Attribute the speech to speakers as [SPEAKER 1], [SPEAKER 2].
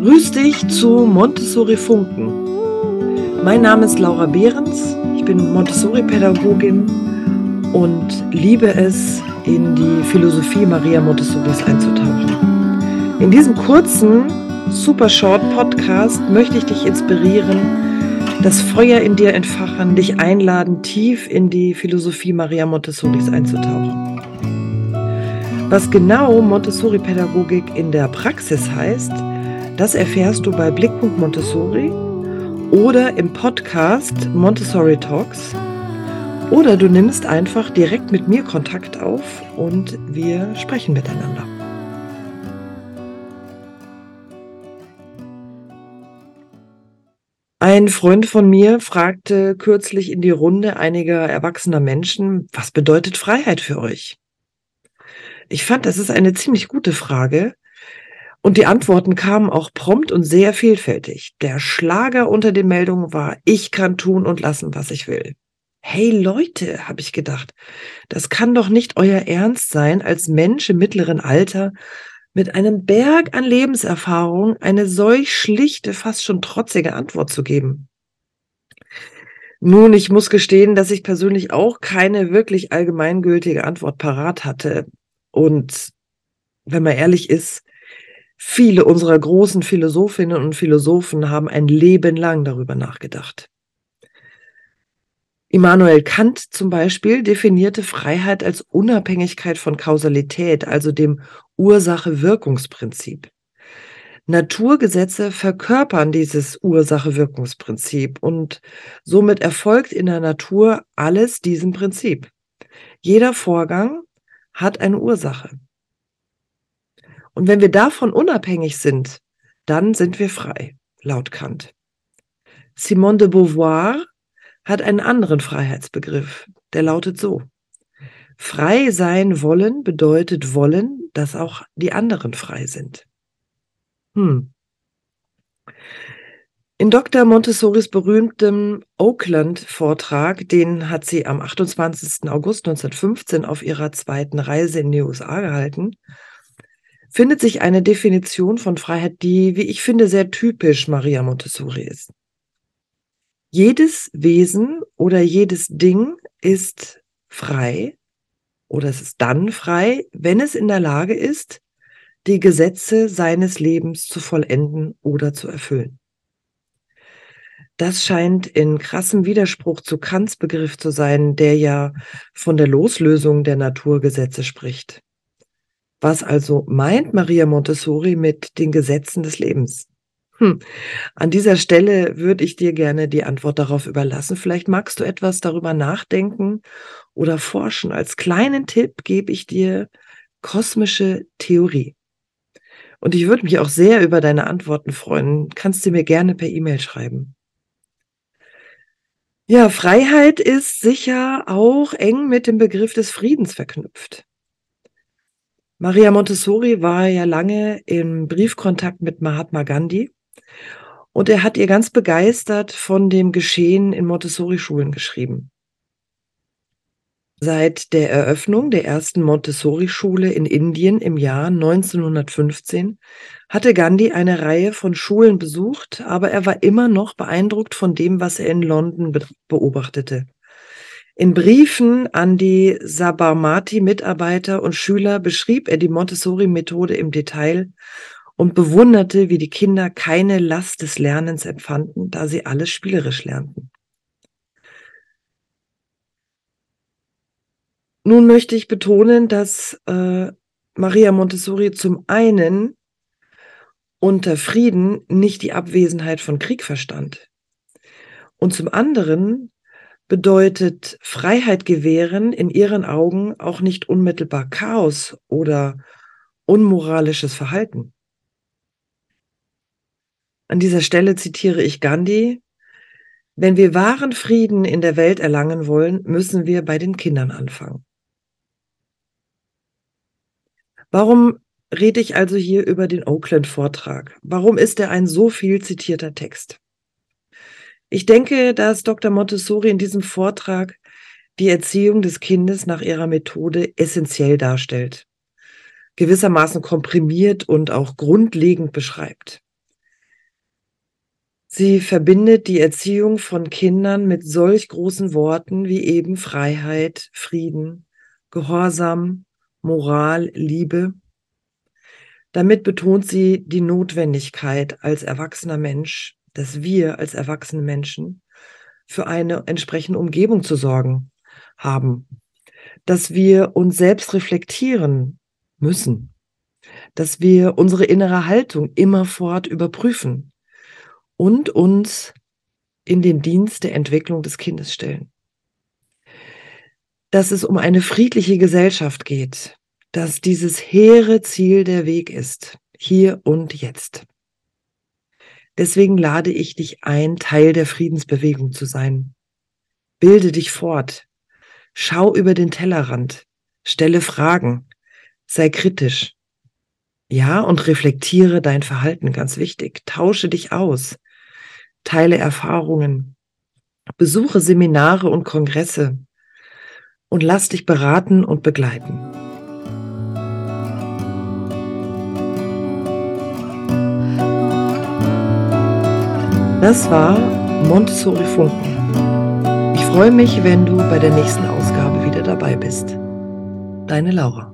[SPEAKER 1] Grüß dich zu Montessori Funken. Mein Name ist Laura Behrens, ich bin Montessori-Pädagogin und liebe es, in die Philosophie Maria Montessoris einzutauchen. In diesem kurzen, super short Podcast möchte ich dich inspirieren, das Feuer in dir entfachen, dich einladen, tief in die Philosophie Maria Montessoris einzutauchen. Was genau Montessori-Pädagogik in der Praxis heißt, das erfährst du bei Blickpunkt Montessori oder im Podcast Montessori Talks. Oder du nimmst einfach direkt mit mir Kontakt auf und wir sprechen miteinander. Ein Freund von mir fragte kürzlich in die Runde einiger erwachsener Menschen, was bedeutet Freiheit für euch? Ich fand, das ist eine ziemlich gute Frage. Und die Antworten kamen auch prompt und sehr vielfältig. Der Schlager unter den Meldungen war, ich kann tun und lassen, was ich will. Hey Leute, habe ich gedacht, das kann doch nicht euer Ernst sein, als Mensch im mittleren Alter mit einem Berg an Lebenserfahrung eine solch schlichte, fast schon trotzige Antwort zu geben. Nun, ich muss gestehen, dass ich persönlich auch keine wirklich allgemeingültige Antwort parat hatte. Und wenn man ehrlich ist, viele unserer großen Philosophinnen und Philosophen haben ein Leben lang darüber nachgedacht. Immanuel Kant zum Beispiel definierte Freiheit als Unabhängigkeit von Kausalität, also dem Ursache-Wirkungsprinzip. Naturgesetze verkörpern dieses Ursache-Wirkungsprinzip und somit erfolgt in der Natur alles diesem Prinzip. Jeder Vorgang hat eine Ursache. Und wenn wir davon unabhängig sind, dann sind wir frei, laut Kant. Simone de Beauvoir hat einen anderen Freiheitsbegriff, der lautet so: Frei sein wollen bedeutet wollen, dass auch die anderen frei sind. In Dr. Montessoris berühmtem Oakland-Vortrag, den hat sie am 28. August 1915 auf ihrer zweiten Reise in die USA gehalten, findet sich eine Definition von Freiheit, die, wie ich finde, sehr typisch Maria Montessori ist. Jedes Wesen oder jedes Ding ist frei oder es ist dann frei, wenn es in der Lage ist, die Gesetze seines Lebens zu vollenden oder zu erfüllen. Das scheint in krassem Widerspruch zu Kants Begriff zu sein, der ja von der Loslösung der Naturgesetze spricht. Was also meint Maria Montessori mit den Gesetzen des Lebens? An dieser Stelle würde ich dir gerne die Antwort darauf überlassen. Vielleicht magst du etwas darüber nachdenken oder forschen. Als kleinen Tipp gebe ich dir kosmische Theorie. Und ich würde mich auch sehr über deine Antworten freuen. Kannst du mir gerne per E-Mail schreiben. Ja, Freiheit ist sicher auch eng mit dem Begriff des Friedens verknüpft. Maria Montessori war ja lange im Briefkontakt mit Mahatma Gandhi. Und er hat ihr ganz begeistert von dem Geschehen in Montessori-Schulen geschrieben. Seit der Eröffnung der ersten Montessori-Schule in Indien im Jahr 1915 hatte Gandhi eine Reihe von Schulen besucht, aber er war immer noch beeindruckt von dem, was er in London beobachtete. In Briefen an die Sabarmati-Mitarbeiter und Schüler beschrieb er die Montessori-Methode im Detail und bewunderte, wie die Kinder keine Last des Lernens empfanden, da sie alles spielerisch lernten. Nun möchte ich betonen, dass Maria Montessori zum einen unter Frieden nicht die Abwesenheit von Krieg verstand. Und zum anderen bedeutet Freiheit gewähren in ihren Augen auch nicht unmittelbar Chaos oder unmoralisches Verhalten. An dieser Stelle zitiere ich Gandhi: Wenn wir wahren Frieden in der Welt erlangen wollen, müssen wir bei den Kindern anfangen. Warum rede ich also hier über den Oakland-Vortrag? Warum ist er ein so viel zitierter Text? Ich denke, dass Dr. Montessori in diesem Vortrag die Erziehung des Kindes nach ihrer Methode essentiell darstellt, gewissermaßen komprimiert und auch grundlegend beschreibt. Sie verbindet die Erziehung von Kindern mit solch großen Worten wie eben Freiheit, Frieden, Gehorsam, Moral, Liebe. Damit betont sie die Notwendigkeit als erwachsener Mensch, dass wir als erwachsene Menschen für eine entsprechende Umgebung zu sorgen haben, dass wir uns selbst reflektieren müssen, dass wir unsere innere Haltung immerfort überprüfen und uns in den Dienst der Entwicklung des Kindes stellen. Dass es um eine friedliche Gesellschaft geht, dass dieses hehre Ziel der Weg ist, hier und jetzt. Deswegen lade ich dich ein, Teil der Friedensbewegung zu sein. Bilde dich fort, schau über den Tellerrand, stelle Fragen, sei kritisch. Ja, und reflektiere dein Verhalten, ganz wichtig. Tausche dich aus, teile Erfahrungen, besuche Seminare und Kongresse und lass dich beraten und begleiten. Das war Montessori Funken. Ich freue mich, wenn du bei der nächsten Ausgabe wieder dabei bist. Deine Laura.